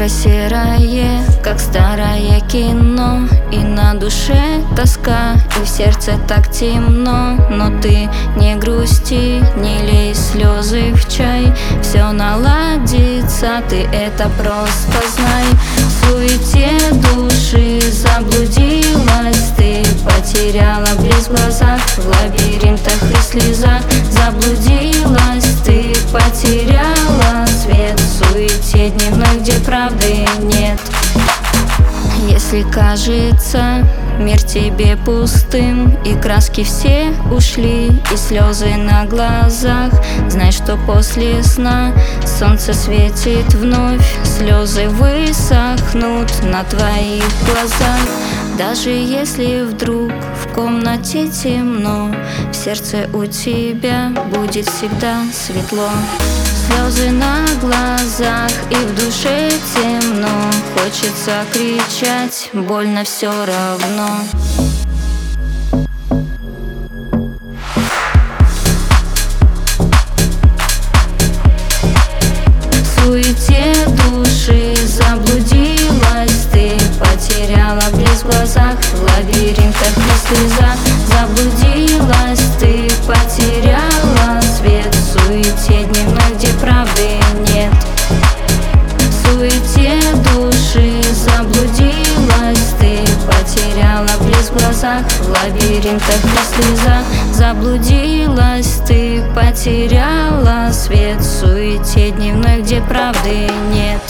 Утро серое, как старое кино, и на душе тоска, и в сердце так темно. Но ты не грусти, не лей слезы в чай, все наладится, ты это просто знай. В суете души заблудилась ты, потеряла блеск в глазах, в лабиринтах и слезах. Заблудилась ты, потеряла свет в суете дневной, где правды нет. Если кажется мир тебе пустым, и краски все ушли, и слезы на глазах, знай, что после сна солнце светит вновь, слезы высохнут на твоих глазах. Даже если вдруг в комнате темно, в сердце у тебя будет всегда светло. Слезы на глазах и в душе темно, хочется кричать, больно все равно. В суете души заблудилась ты, потеряла блеск в глазах, в лабиринтах и слезах. Заблудилась ты, потеряла свет в суете дневной, где правды нет. В суете души заблудилась ты, потеряла блеск в глазах, в лабиринтах и слезах. Заблудилась ты, потеряла свет в суете дневной, где правды нет.